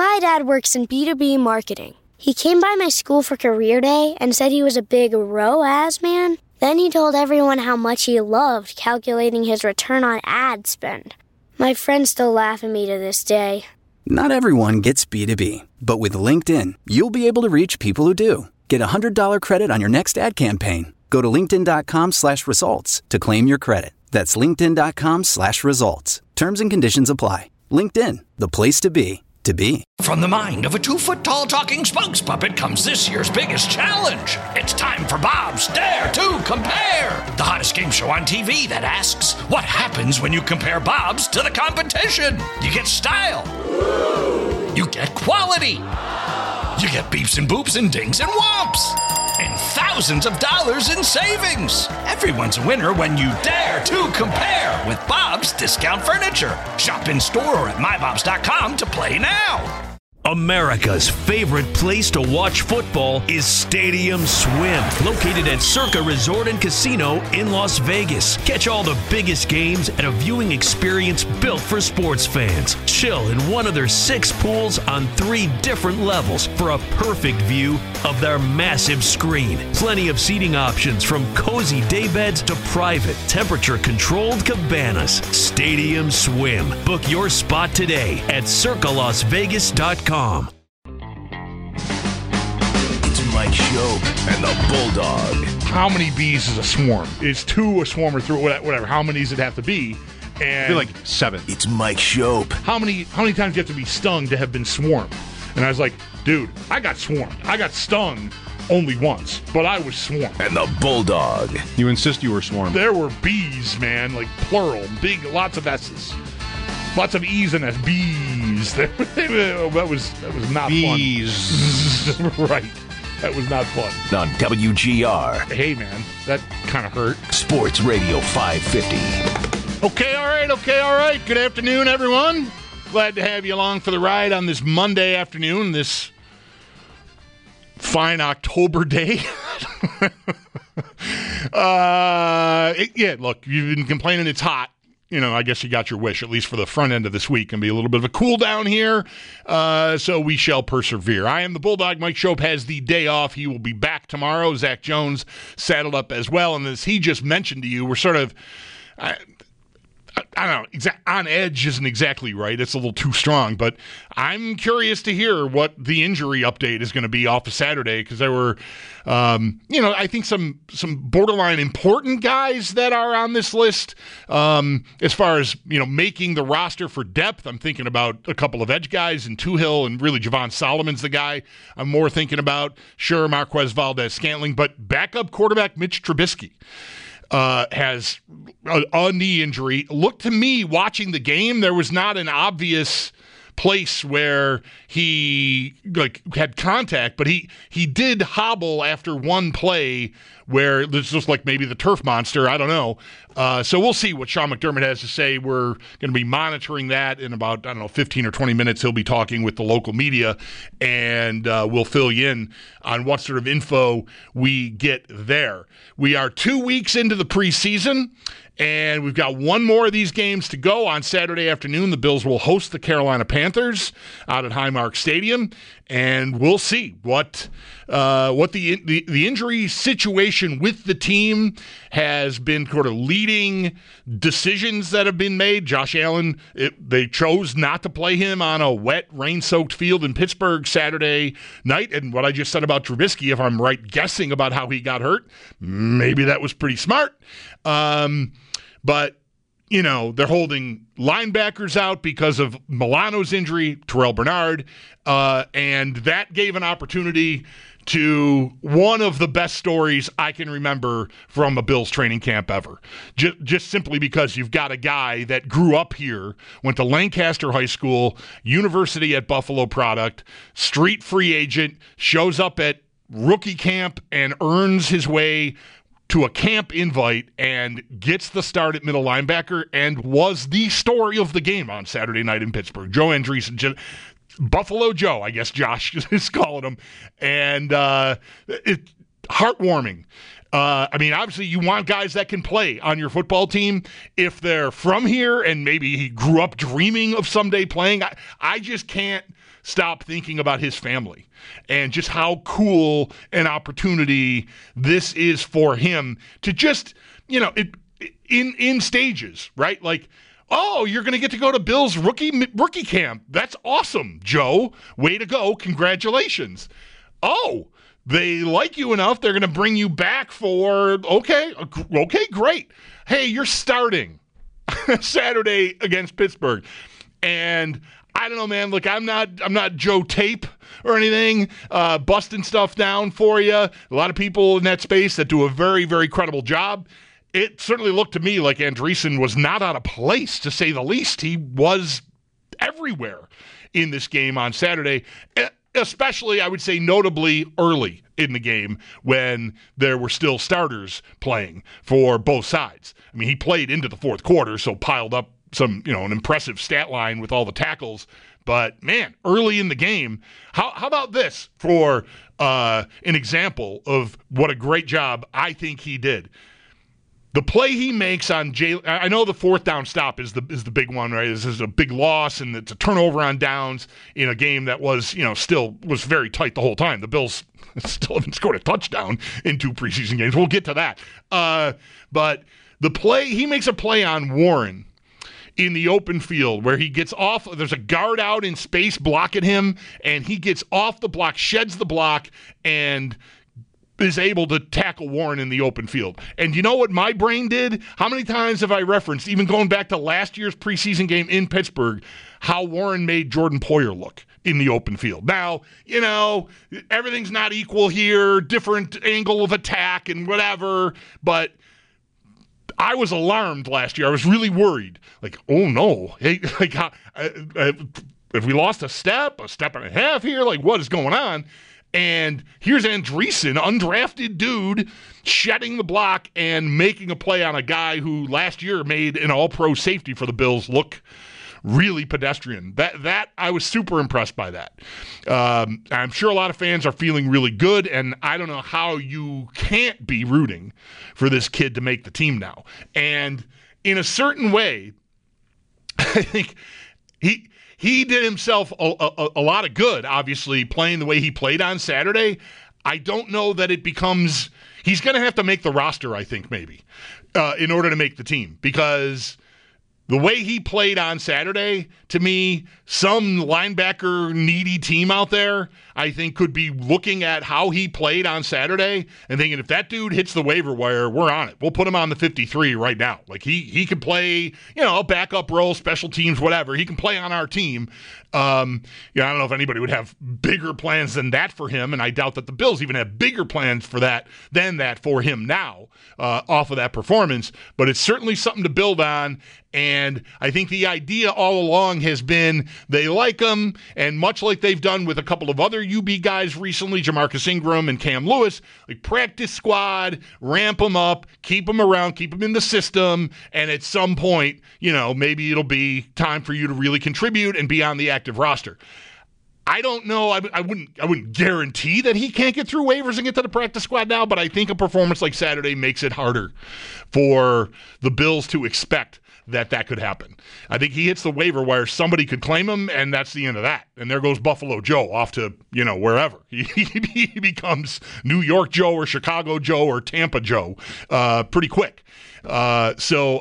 My dad works in B2B marketing. He came by my school for career day and said he was a big ROAS man. Then he told everyone how much he loved calculating his return on ad spend. My friends still laugh at me to this day. Not everyone gets B2B, but with LinkedIn, you'll be able to reach people who do. Get a $100 credit on your next ad campaign. Go to linkedin.com/results to claim your credit. That's linkedin.com/results. Terms and conditions apply. LinkedIn, the place to be. From the mind of a 2-foot-tall talking spokes puppet comes this year's biggest challenge. It's time for Bob's Dare to Compare, the hottest game show on TV that asks, what happens when you compare Bob's to the competition? You get style. You get quality. You get beeps and boops and dings and whomps. And thousands of dollars in savings. Everyone's a winner when you dare to compare with Bob's Discount Furniture. Shop in store or at mybobs.com to play now. America's favorite place to watch football is Stadium Swim, located at Circa Resort and Casino in Las Vegas. Catch all the biggest games at a viewing experience built for sports fans. Chill in one of their 6 pools on 3 different levels for a perfect view of their massive screen. Plenty of seating options from cozy daybeds to private, temperature-controlled cabanas. Stadium Swim. Book your spot today at circalasvegas.com. It's Mike Shope and the Bulldog. How many bees is a swarm? Is 2 a swarm or 3? Whatever. How many does it have to be? And I feel like 7. It's Mike Shope. How many times do you have to be stung to have been swarmed? And I was like, dude, I got swarmed. I got stung only once, but I was swarmed. And the Bulldog. You insist you were swarmed. There were bees, man, like plural, big, lots of S's. Lots of E's in us. Bees. That was not bees. Fun. Right. That was not fun. On WGR. Hey, man. That kind of hurt. Sports Radio 550. Okay, all right. Good afternoon, everyone. Glad to have you along for the ride on this Monday afternoon, this fine October day. Look, you've been complaining it's hot. You know, I guess you got your wish, at least for the front end of this week. Can be a little bit of a cool down here, so we shall persevere. I am the Bulldog. Mike Shope has the day off. He will be back tomorrow. Zach Jones saddled up as well. And as he just mentioned to you, we're sort of, I don't know, on edge isn't exactly right. It's a little too strong, but I'm curious to hear what the injury update is going to be off of Saturday, because there were, I think some borderline important guys that are on this list. As far as, making the roster for depth, I'm thinking about a couple of edge guys in Tuhill, and really Javon Solomon's the guy I'm more thinking about. Sure, Marquez Valdez-Scantling, but backup quarterback Mitch Trubisky has a knee injury. Look, to me, watching the game, there was not an obvious place where he had contact, but he did hobble after one play where this was like maybe the turf monster. I don't know. So we'll see what Sean McDermott has to say. We're going to be monitoring that in about, 15 or 20 minutes. He'll be talking with the local media, and we'll fill you in on what sort of info we get there. We are 2 weeks into the preseason, and we've got one more of these games to go. On Saturday afternoon, the Bills will host the Carolina Panthers out at Highmark Stadium, and we'll see what the injury situation with the team has been sort of leading decisions that have been made. Josh Allen, they chose not to play him on a wet, rain-soaked field in Pittsburgh Saturday night. And what I just said about Trubisky, if I'm right guessing about how he got hurt, maybe that was pretty smart. But they're holding linebackers out because of Milano's injury, Terrell Bernard, and that gave an opportunity to one of the best stories I can remember from a Bills training camp ever. Just simply because you've got a guy that grew up here, went to Lancaster High School, University at Buffalo product, street free agent, shows up at rookie camp and earns his way to a camp invite and gets the start at middle linebacker and was the story of the game on Saturday night in Pittsburgh. Joe Andreessen, Buffalo Joe, I guess Josh is calling him. And it's heartwarming. Obviously you want guys that can play on your football team if they're from here and maybe he grew up dreaming of someday playing. I just can't stop thinking about his family and just how cool an opportunity this is for him to just, in stages, right? Like, oh, you're going to get to go to Bill's rookie camp. That's awesome, Joe. Way to go. Congratulations. Oh, they like you enough, they're going to bring you back for, okay, great. Hey, you're starting Saturday against Pittsburgh. And I don't know, man. Look, I'm not Joe Tape or anything, busting stuff down for you. A lot of people in that space that do a very, very credible job. It certainly looked to me like Andreessen was not out of place, to say the least. He was everywhere in this game on Saturday, especially, I would say, notably early in the game when there were still starters playing for both sides. I mean, he played into the fourth quarter, so piled up some, an impressive stat line with all the tackles. But, man, early in the game, how about this for an example of what a great job I think he did? The play he makes on Jalen, I know the fourth down stop is the big one, right? This is a big loss, and it's a turnover on downs in a game that was, still was very tight the whole time. The Bills still haven't scored a touchdown in 2 preseason games. We'll get to that. But the play, he makes a play on Warren in the open field where he gets off. There's a guard out in space blocking him, and he gets off the block, sheds the block, and is able to tackle Warren in the open field. And you know what my brain did? How many times have I referenced, even going back to last year's preseason game in Pittsburgh, how Warren made Jordan Poyer look in the open field? Now, everything's not equal here, different angle of attack and whatever, but I was alarmed last year. I was really worried. Like, oh no. Hey, like, if we lost a step and a half here, like, what is going on? And here's Andreessen, undrafted dude, shedding the block and making a play on a guy who last year made an all-pro safety for the Bills look really pedestrian. That I was super impressed by that. I'm sure a lot of fans are feeling really good, and I don't know how you can't be rooting for this kid to make the team now. And in a certain way, I think he did himself a lot of good, obviously, playing the way he played on Saturday. I don't know that it becomes – he's going to have to make the roster, I think, maybe, in order to make the team. Because the way he played on Saturday, to me, some linebacker needy team out there, I think, could be looking at how he played on Saturday and thinking, if that dude hits the waiver wire, we're on it. We'll put him on the 53 right now. Like, he can play, a backup role, special teams, whatever. He can play on our team. I don't know if anybody would have bigger plans than that for him, and I doubt that the Bills even have bigger plans for that than that for him now off of that performance. But it's certainly something to build on, and I think the idea all along has been they like him, and much like they've done with a couple of other UB guys recently, Jamarcus Ingram and Cam Lewis, like practice squad, ramp them up, keep them around, keep them in the system, and at some point, maybe it'll be time for you to really contribute and be on the active roster. I don't know. I wouldn't guarantee that he can't get through waivers and get to the practice squad now, but I think a performance like Saturday makes it harder for the Bills to expect that could happen. I think he hits the waiver wire, somebody could claim him, and that's the end of that. And there goes Buffalo Joe off to, wherever. He becomes New York Joe or Chicago Joe or Tampa Joe pretty quick. So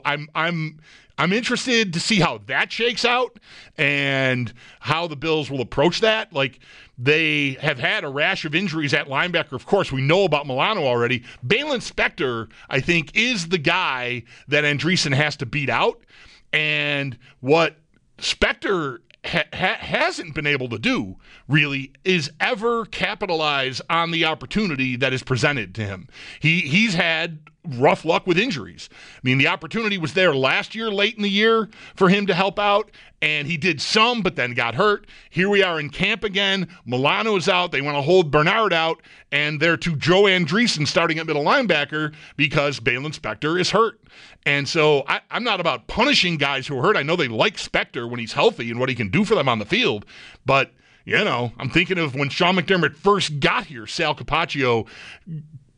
I'm interested to see how that shakes out and how the Bills will approach that. Like, they have had a rash of injuries at linebacker. Of course, we know about Milano already. Balin Spector, I think, is the guy that Andreessen has to beat out. And what Spector hasn't been able to do, really, is ever capitalize on the opportunity that is presented to him. He's had rough luck with injuries. I mean, the opportunity was there last year, late in the year, for him to help out, and he did some, but then got hurt. Here we are in camp again. Milano's out. They want to hold Bernard out, and they're to Joe Andreessen starting at middle linebacker because Balin Spector is hurt. And so I'm not about punishing guys who are hurt. I know they like Spector when he's healthy and what he can do for them on the field, but I'm thinking of when Sean McDermott first got here, Sal Capaccio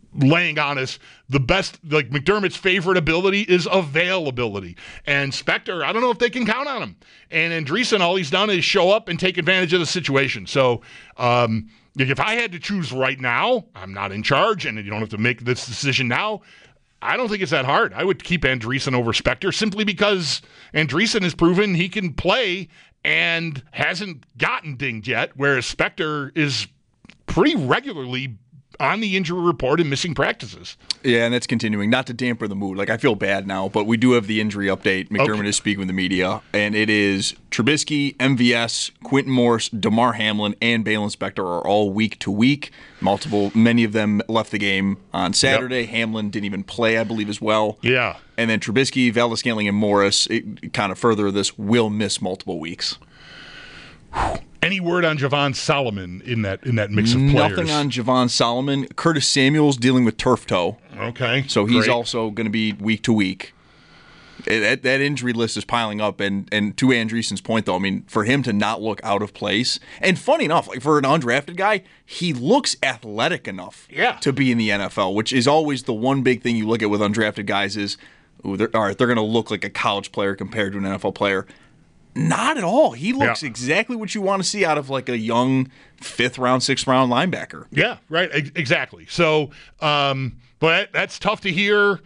laying on us the best, like McDermott's favorite ability is availability. And Spector, I don't know if they can count on him. And Andreessen, all he's done is show up and take advantage of the situation. So if I had to choose right now, I'm not in charge, and you don't have to make this decision now. I don't think it's that hard. I would keep Andreessen over Spector simply because Andreessen has proven he can play and hasn't gotten dinged yet, whereas Spector is pretty regularly on the injury report and missing practices. Yeah, and that's continuing. Not to damper the mood. Like, I feel bad now, but we do have the injury update. McDermott is speaking with the media, and it is Trubisky, MVS, Quentin Morris, DeMar Hamlin, and Balin Spector are all week to week. Many of them left the game on Saturday. Yep. Hamlin didn't even play, I believe, as well. Yeah. And then Trubisky, Valdes-Scantling, and Morris, kind of further this, will miss multiple weeks. Any word on Javon Solomon in that mix of players? Nothing on Javon Solomon. Curtis Samuel's dealing with turf toe. Okay. So he's also going to be week to week. That injury list is piling up, and to Andreessen's point, though, I mean, for him to not look out of place, and funny enough, like for an undrafted guy, he looks athletic enough to be in the NFL, which is always the one big thing you look at with undrafted guys is, they're going to look like a college player compared to an NFL player. Not at all. He looks exactly what you want to see out of like a young 5th round, 6th round linebacker. Yeah, right. Exactly. So, but that's tough to hear.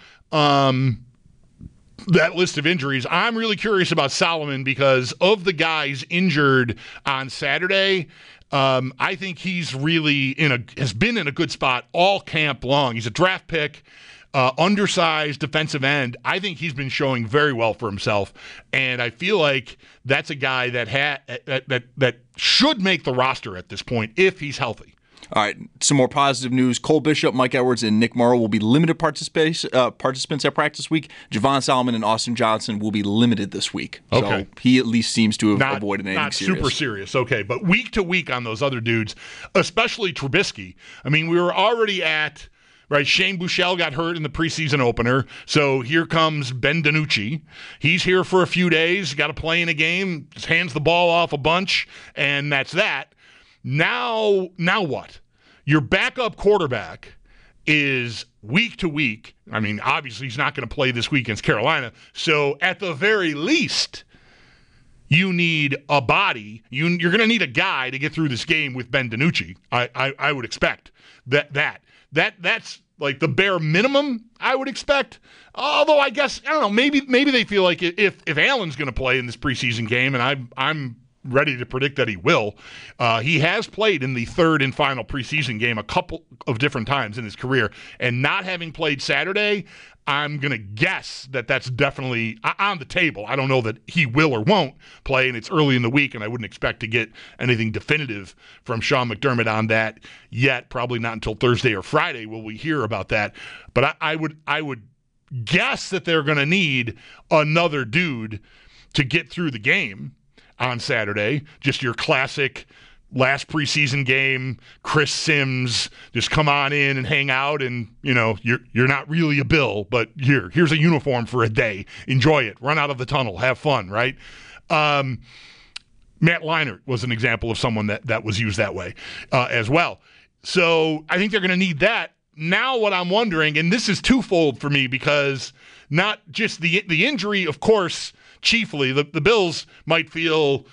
That list of injuries. I'm really curious about Solomon because of the guys injured on Saturday. I think he's really has been in a good spot all camp long. He's a draft pick. Undersized defensive end. I think he's been showing very well for himself, and I feel like that's a guy that should make the roster at this point if he's healthy. All right, some more positive news. Cole Bishop, Mike Edwards, and Nick Morrow will be limited participants at practice week. Javon Solomon and Austin Johnson will be limited this week. Okay. So he at least seems to have avoided anything serious. Not super serious, okay. But week to week on those other dudes, especially Trubisky, I mean, we were already at... Right, Shane Buechele got hurt in the preseason opener, so here comes Ben DiNucci. He's here for a few days, got to play in a game, just hands the ball off a bunch, and that's that. Now what? Your backup quarterback is week to week. I mean, obviously he's not going to play this week against Carolina, so at the very least, you need a body. You're going to need a guy to get through this game with Ben DiNucci. I would expect That's like the bare minimum I would expect. Although I guess, I don't know, maybe they feel like if Allen's going to play in this preseason game, and I'm ready to predict that he will. He has played in the third and final preseason game a couple of different times in his career, and not having played Saturday, I'm going to guess that that's definitely on the table. I don't know that he will or won't play, and it's early in the week, and I wouldn't expect to get anything definitive from Sean McDermott on that yet. Probably not until Thursday or Friday will we hear about that. But I would guess that they're going to need another dude to get through the game on Saturday. Just your classic last preseason game, Chris Sims, just come on in and hang out, and you're not really a Bill, but here's a uniform for a day. Enjoy it. Run out of the tunnel. Have fun, right? Matt Leinart was an example of someone that was used that way as well. So I think they're going to need that. Now what I'm wondering, and this is twofold for me, because not just the injury, of course, chiefly, the Bills might feel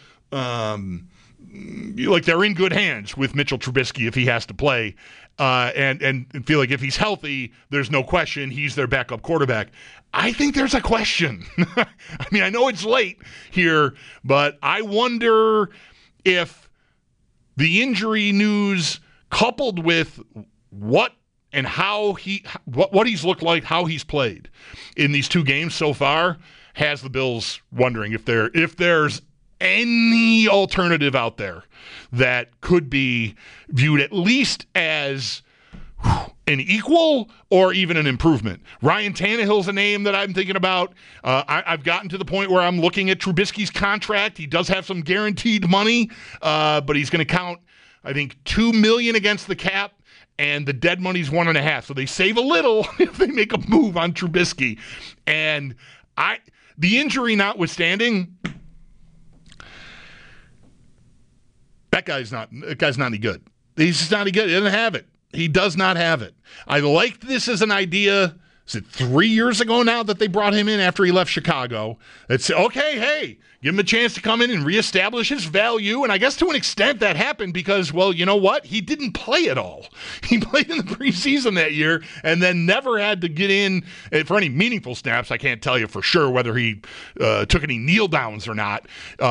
like they're in good hands with Mitchell Trubisky if he has to play, and feel like if he's healthy, there's no question he's their backup quarterback. I think there's a question. I mean, I know it's late here, but I wonder if the injury news coupled with what he's looked like, how he's played in these two games so far, has the Bills wondering if there's any alternative out there that could be viewed at least as an equal or even an improvement. Ryan Tannehill's a name that I'm thinking about. I've gotten to the point where I'm looking at Trubisky's contract. He does have some guaranteed money, but he's going to count, I think, $2 million against the cap, and the dead money's $1.5 million. So they save a little if they make a move on Trubisky. And the injury notwithstanding, that guy's not any good. He's just not any good. He doesn't have it. He does not have it. I liked this as an idea. Is it 3 years ago now that they brought him in after he left Chicago? It's okay, hey, give him a chance to come in and reestablish his value. And I guess to an extent that happened because, well, you know what? He didn't play at all. He played in the preseason that year and then never had to get in for any meaningful snaps. I can't tell you for sure whether he took any kneel downs or not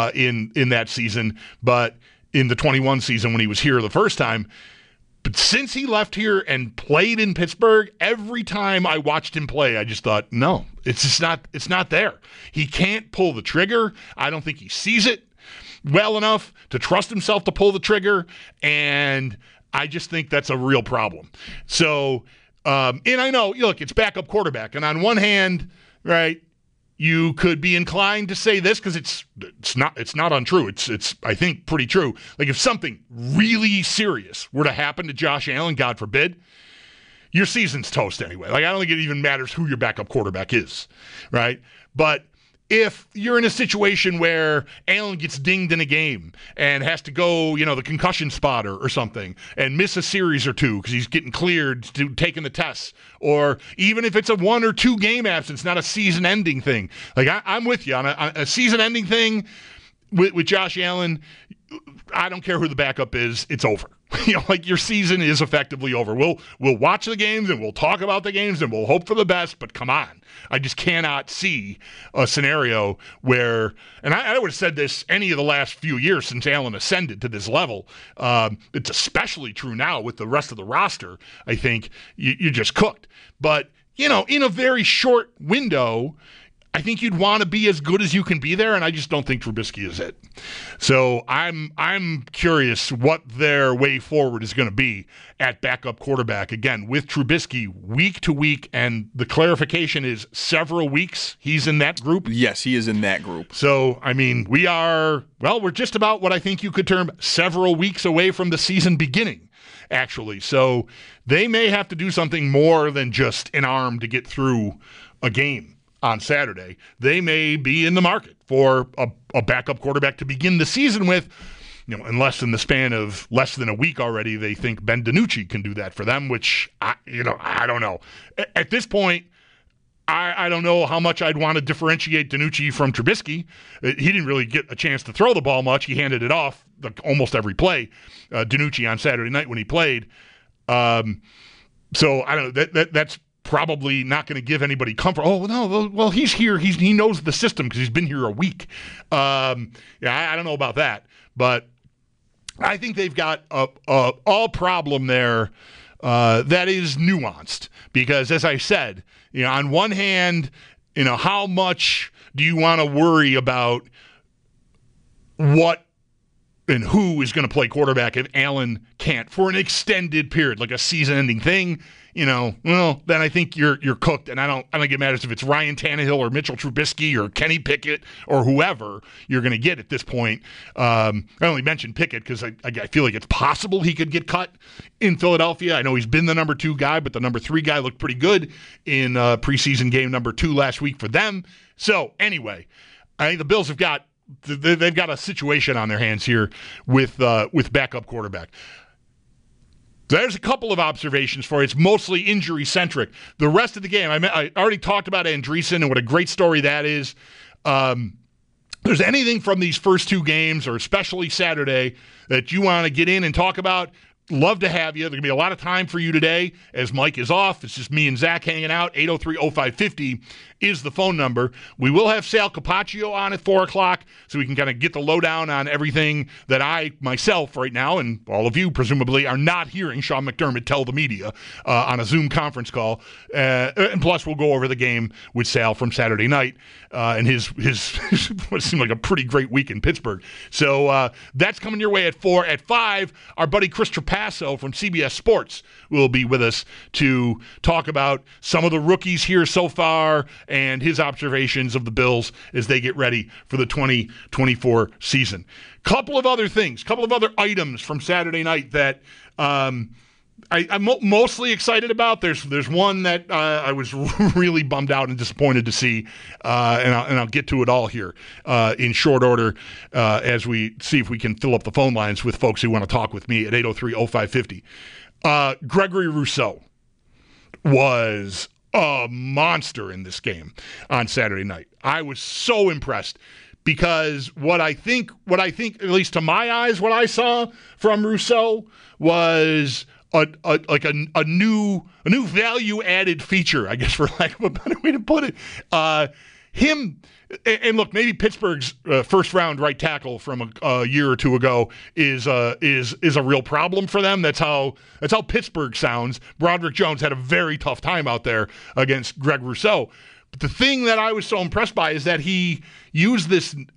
in that season, but in the 21 season when he was here the first time. But since he left here and played in Pittsburgh, every time I watched him play, I just thought, no, it's not there. He can't pull the trigger. I don't think he sees it well enough to trust himself to pull the trigger, and I just think that's a real problem. So, and I know, look, it's backup quarterback, and on one hand, right, you could be inclined to say this because it's not untrue. It's I think pretty true. Like if something really serious were to happen to Josh Allen, God forbid, your season's toast anyway. Like I don't think it even matters who your backup quarterback is, right? But if you're in a situation where Allen gets dinged in a game and has to go, the concussion spotter or something and miss a series or two because he's getting cleared to taking the tests, or even if it's a 1 or 2 game absence, not a season-ending thing. Like I'm with you on a season-ending thing with Josh Allen. I don't care who the backup is; it's over. Like your season is effectively over. We'll watch the games and we'll talk about the games and we'll hope for the best, but come on. I just cannot see a scenario where, and I would have said this any of the last few years since Allen ascended to this level. It's especially true now with the rest of the roster. I think you're just cooked. But, in a very short window, I think you'd want to be as good as you can be there, and I just don't think Trubisky is it. So I'm curious what their way forward is going to be at backup quarterback. Again, with Trubisky week to week, and the clarification is several weeks he's in that group. Yes, he is in that group. So, I mean, we're just about what I think you could term several weeks away from the season beginning, actually. So they may have to do something more than just an arm to get through a game on Saturday. They may be in the market for a backup quarterback to begin the season with, unless in the span of less than a week already, they think Ben DiNucci can do that for them, which, I don't know. At this point, I don't know how much I'd want to differentiate DiNucci from Trubisky. He didn't really get a chance to throw the ball much. He handed it off almost every play, DiNucci on Saturday night when he played. So I don't know. That's probably not going to give anybody comfort. Oh, no, well, he's here. He knows the system because he's been here a week. I don't know about that. But I think they've got a problem there that is nuanced. Because, as I said, on one hand, how much do you want to worry about what and who is going to play quarterback if Allen can't for an extended period, like a season-ending thing? Well, then I think you're cooked, and I don't get mad if it's Ryan Tannehill or Mitchell Trubisky or Kenny Pickett or whoever you're going to get at this point. I only mentioned Pickett because I feel like it's possible he could get cut in Philadelphia. I know he's been the number 2 guy, but the number 3 guy looked pretty good in preseason game number 2 last week for them. So anyway, I think the Bills they've got a situation on their hands here with backup quarterback. There's a couple of observations for you. It's mostly injury-centric. The rest of the game, I already talked about Andreessen and what a great story that is. There's anything from these first 2 games, or especially Saturday, that you want to get in and talk about, love to have you. There's going to be a lot of time for you today as Mike is off. It's just me and Zach hanging out. 803-0550 is the phone number. We will have Sal Capaccio on at 4 o'clock so we can kind of get the lowdown on everything that I, myself, right now, and all of you, presumably, are not hearing Sean McDermott tell the media on a Zoom conference call. And plus, we'll go over the game with Sal from Saturday night and his what seemed like a pretty great week in Pittsburgh. So that's coming your way at 4. At 5, our buddy Chris Trapasso from CBS Sports will be with us to talk about some of the rookies here so far and his observations of the Bills as they get ready for the 2024 season. Couple of other things, couple of other items from Saturday night that I'm mostly excited about. There's one that I was really bummed out and disappointed to see, and I'll get to it all here in short order as we see if we can fill up the phone lines with folks who want to talk with me at 803-0550. Gregory Rousseau was a monster in this game on Saturday night. I was so impressed because what I think, at least to my eyes, what I saw from Rousseau was a new value added feature, I guess, for lack of a better way to put it. And look, maybe Pittsburgh's first round right tackle from a year or two ago is a real problem for them. That's how Pittsburgh sounds. Broderick Jones had a very tough time out there against Greg Rousseau. But the thing that I was so impressed by is that he used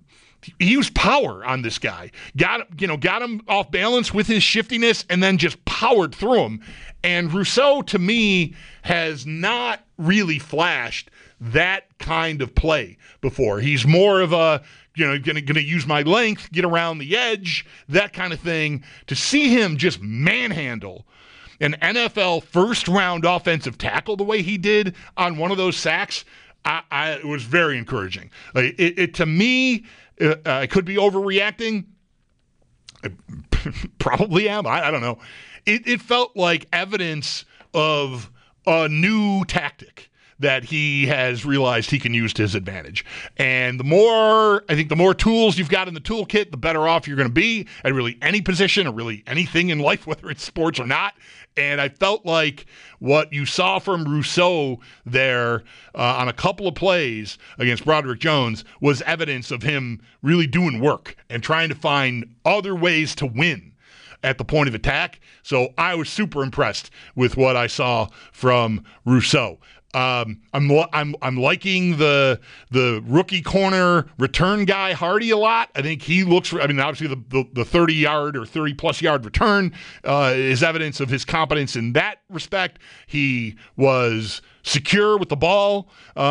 power on this guy. Got him off balance with his shiftiness and then just powered through him. And Rousseau, to me, has not really flashed that kind of play before. He's more of a, going to use my length, get around the edge, that kind of thing. To see him just manhandle an NFL first-round offensive tackle the way he did on one of those sacks, it was very encouraging. To me, I could be overreacting. I probably am. I don't know. It felt like evidence of a new tactic that he has realized he can use to his advantage. And the more tools you've got in the toolkit, the better off you're going to be at really any position or really anything in life, whether it's sports or not. And I felt like what you saw from Rousseau there on a couple of plays against Broderick Jones was evidence of him really doing work and trying to find other ways to win at the point of attack. So I was super impressed with what I saw from Rousseau. I'm liking the rookie corner return guy Hardy a lot. I think he looks. Obviously the 30-yard or 30-plus yard return is evidence of his competence in that respect. He was secure with the ball.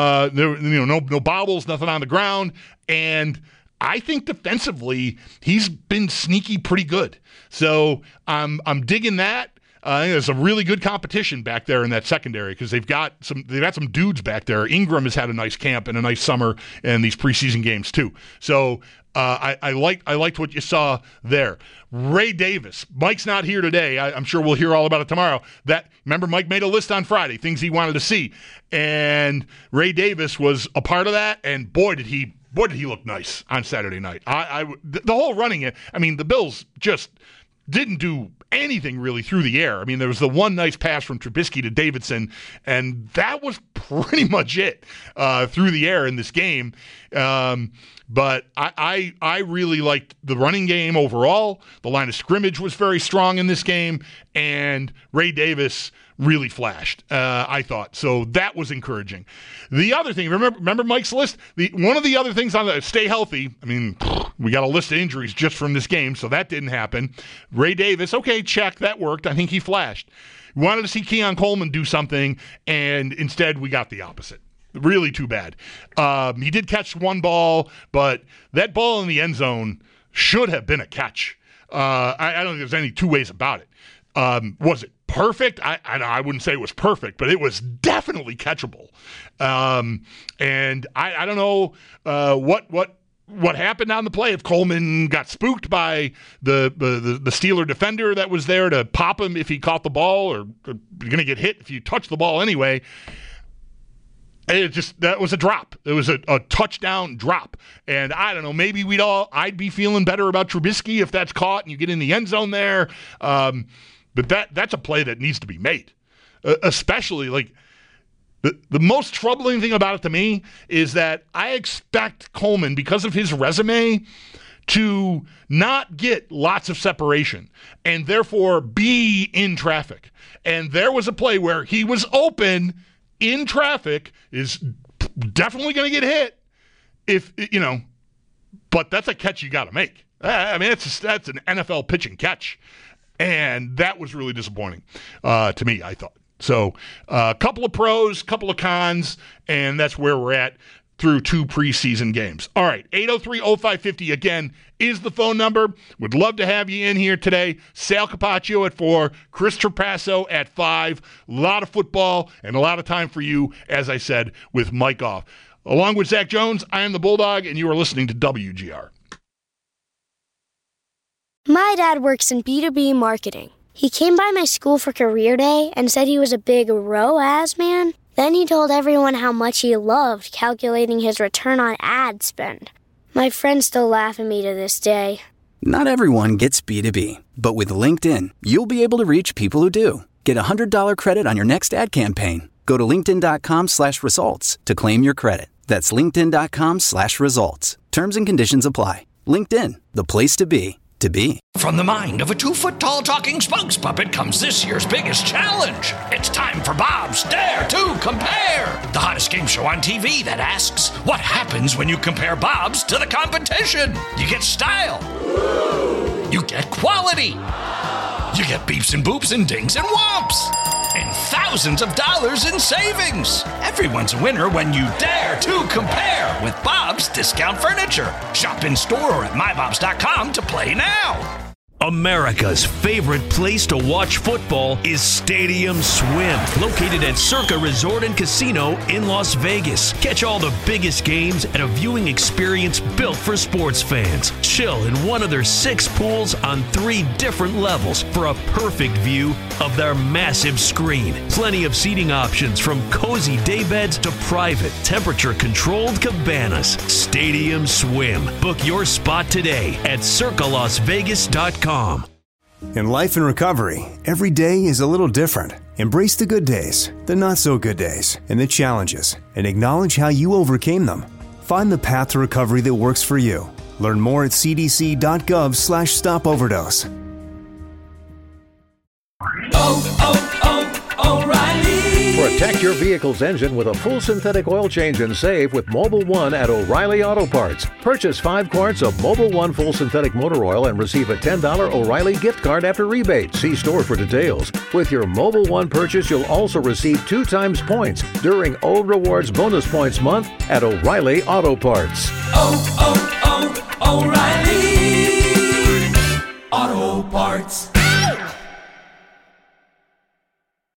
No bobbles, nothing on the ground, and I think defensively he's been sneaky pretty good. So I'm digging that. I think there's a really good competition back there in that secondary because they've got some dudes back there. Ingram has had a nice camp and a nice summer in these preseason games too. So I liked what you saw there. Ray Davis. Mike's not here today. I'm sure we'll hear all about it tomorrow. Remember, Mike made a list on Friday, things he wanted to see, and Ray Davis was a part of that. And boy, did he look nice on Saturday night. The whole running it. The Bills just didn't do anything really through the air. There was the one nice pass from Trubisky to Davidson, and that was pretty much it through the air in this game. But I really liked the running game overall. The line of scrimmage was very strong in this game, and Ray Davis really flashed, I thought. So that was encouraging. The other thing, remember Mike's list? One of the other things on the stay healthy, we got a list of injuries just from this game, so that didn't happen. Ray Davis, okay, check, that worked. I think he flashed. We wanted to see Keon Coleman do something, and instead we got the opposite. Really too bad. He did catch one ball, but that ball in the end zone should have been a catch. I don't think there's any two ways about it. Was it perfect? I wouldn't say it was perfect, but it was definitely catchable. And I don't know what happened on the play. If Coleman got spooked by the Steeler defender that was there to pop him if he caught the ball, or you're going to get hit if you touch the ball anyway. That was a drop. It was a touchdown drop. And I don't know, maybe I'd be feeling better about Trubisky if that's caught and you get in the end zone there. But that's a play that needs to be made. Especially, like, the most troubling thing about it to me is that I expect Coleman, because of his resume, to not get lots of separation and therefore be in traffic. And there was a play where he was open in traffic, is definitely going to get hit but that's a catch you got to make. That's an NFL pitching catch. And that was really disappointing to me, I thought. So a couple of pros, couple of cons, and that's where we're at through two preseason games. All right, 803-0550 again is the phone number. Would love to have you in here today. Sal Capaccio at 4, Chris Trapasso at 5. A lot of football and a lot of time for you, as I said, with Mike off. Along with Zach Jones, I am the Bulldog, and you are listening to WGR. My dad works in B2B marketing. He came by my school for career day and said he was a big ROAS man. Then he told everyone how much he loved calculating his return on ad spend. My friends still laugh at me to this day. Not everyone gets B2B, but with LinkedIn, you'll be able to reach people who do. Get a $100 credit on your next ad campaign. Go to linkedin.com/results to claim your credit. That's linkedin.com/results. Terms and conditions apply. LinkedIn, the place to be, to be. From the mind of a 2-foot-tall talking spokes puppet comes this year's biggest challenge. It's time for Bob's Dare to Compare, the hottest game show on TV that asks, what happens when you compare Bob's to the competition? You get style. You get quality. You get beeps and boops and dings and whomps. And thousands of dollars in savings. Everyone's a winner when you dare to compare with Bob's Discount Furniture. Shop in store or at mybobs.com to play now. America's favorite place to watch football is Stadium Swim, located at Circa Resort and Casino in Las Vegas. Catch all the biggest games at a viewing experience built for sports fans. Chill in one of their 6 pools on 3 different levels for a perfect view of their massive screen. Plenty of seating options from cozy daybeds to private, temperature-controlled cabanas. Stadium Swim. Book your spot today at circalasvegas.com. In life and recovery, every day is a little different. Embrace the good days, the not so good days, and the challenges, and acknowledge how you overcame them. Find the path to recovery that works for you. Learn more at cdc.gov/stopoverdose. O'Reilly. Protect your vehicle's engine with a full synthetic oil change and save with Mobil 1 at O'Reilly Auto Parts. Purchase 5 quarts of Mobil 1 full synthetic motor oil and receive a $10 O'Reilly gift card after rebate. See store for details. With your Mobil 1 purchase, you'll also receive 2 times points during O Rewards Bonus Points Month at O'Reilly Auto Parts.